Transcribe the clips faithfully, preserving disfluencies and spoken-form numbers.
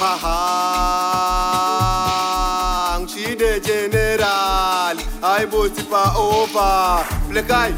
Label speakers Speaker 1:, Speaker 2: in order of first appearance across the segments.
Speaker 1: haha ngishide general hayi bothi pa over black eye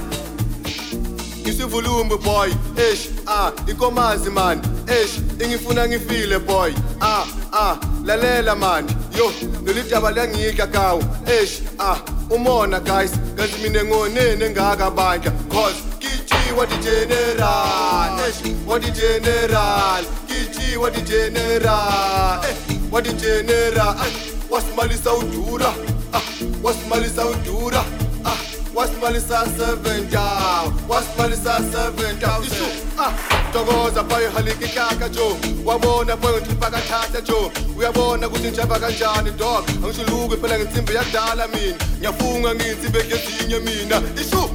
Speaker 1: Isivulumbu boy ish ah ikomazi man ish ingifuna ngifile boy ah ah lalela man yo lolitaba langika kawo ish ah umona guys kazi mina ngonene ngaka bandla cause kithi what the general ish what the general kithi what the general eh what the general wasimalisa udura ah wasimalisa udura ah wasimalisa seven down wasimalisa seven down isu ah tokoza boy haliki kaka jo wabona boy ngipaka thatha jo uyabona ukuthi njaba kanjani dog angishuluke phela ngitsimbe yakudala mina ngiyafunga ngitsimbe ngezinye mina isu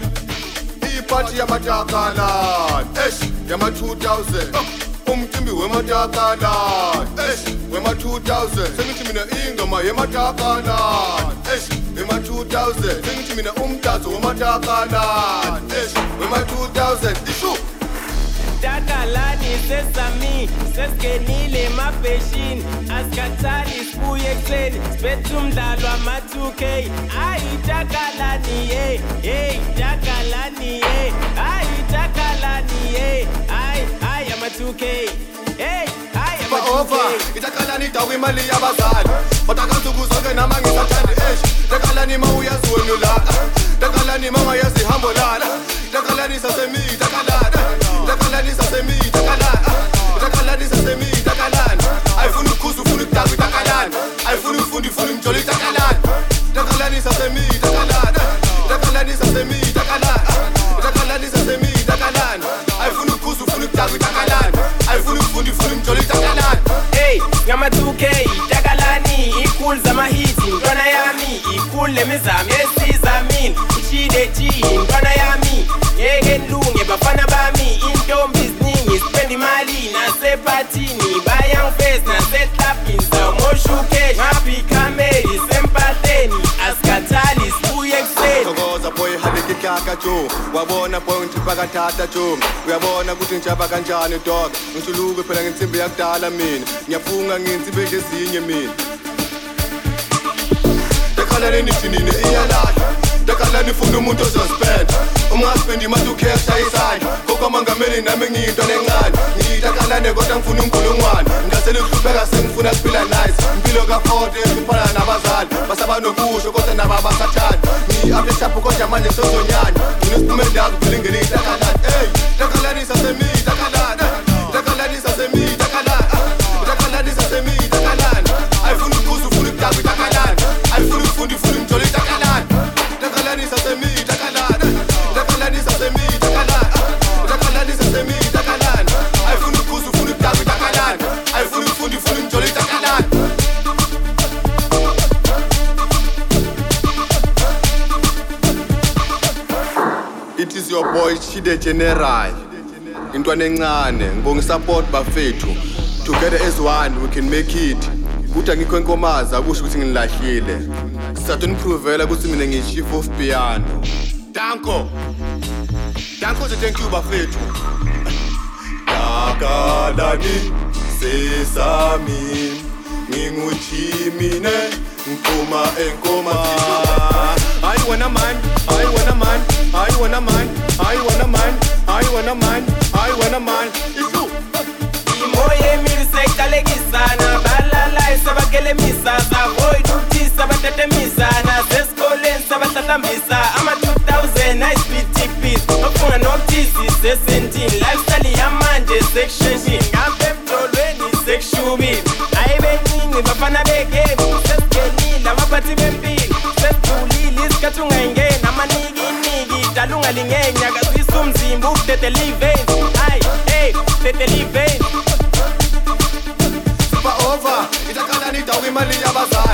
Speaker 1: iphathi yamatakala esh yama two thousand umcimbi wematakala esh wema two thousand sengithi mina ingoma yematakala esh wema two thousand sengithi mina umdanso wematakala esh wema two thousand isu
Speaker 2: Takalani sesami sesgenile mapeshini askathali sibuye ekseni sibethu umdlalo ama two K ayi takalani hey hey takalani hey ayi takalani hey ayi ayi ama two K hey ayi ama two K
Speaker 1: itakalani dawo imali yabazali otakazuku zonke nama ngisathanda esh takalani mawuyaziweni la takalani mama yazihambo lala takalani sasemi takalani takalani sasemi takalani takalani sasemi takalani ayifuna ukukhuza ufuna ukudaba takalani ayifuna ufundi ufuna umjoli takalani takalani sasemi takalani takalani sasemi takalani takalani sasemi takalani ayifuna ukukhuza ufuna ukudaba takalani ayifuna ufundi ufuna umjoli takalani
Speaker 2: hey ngama two K takalani ikul zama hits ntwana yami ikul lemizamo esizamini ishide chi ntwana yami yeke nlunge bafana bami intombi ziningi spend imali nasephathini bayang face nasetlapini zawumoshuke ngapi kameli sempatheni askathali sibuye ekseni
Speaker 1: tokoza boy haliki kaka jo wabona boy ngipaka thatha jo uyabona ukuthi njaba kanjani dog ngishuluke phela ngitsimbe yakudala mina ngiyafunga ngitsimbe ngezinye mina takalani nithinini iyalala takalani funa umuntu ozospend ungaspend imali ukhesha isandla kokamangameli nami ngiyintwana encane ngitakalane kodwa ngifuna unkulungwane ngasele kuhlupheka sengifuna kuphila nice impilo kaforte esiphana nabazali basaba nokusho kodwa naba basathanda ngi-upde shapho kodwa manje sozonyanya nginesiphumeldazi phela ingene itakalani hey takalani sasemi takalani takalani sasemi takalani takalani sasemi takalani ayifuna ukukhuza ufuna ukudaba itakalani ayifuna ufundi ufuna umjoli takalani takalani sasemi takalani takalani sasemi takalani takalani sasemi takalani ayifuna ukukhuza ufuna ukudaba takalani ayifuna ufundi ufuna umjoli takalani It is your boy Chide General intwana encane ngongisupport bafethu together as one we can make it kuthi angikho enkomazi akusho ukuthi nginilahlile sizathu niprovela ukuthi mina ngiyi-chief of piano danko danko thank you bafethu takalani sesami nginguthimine ngiphuma enkoma I wanna man I wanna man I wanna man I wanna man I wanna man I wanna man isu
Speaker 2: imoye milisekalekisana balala sabakelemisa sahoy duty sabatetemisana sesikoleni sabahlambisa ama two thousand nice P T Ps ofuna notice sesentini lifestyle yamanje section ngabe mdolweni section ayibeningi bafana begame sesigenile abaphathi bempilo sesijulile isikhathi ungayingena amaniki niki dalunga lingenya kazisa umzimba ukutete liveni ay hey tete liveni
Speaker 1: over itakalani dawo imali yabazali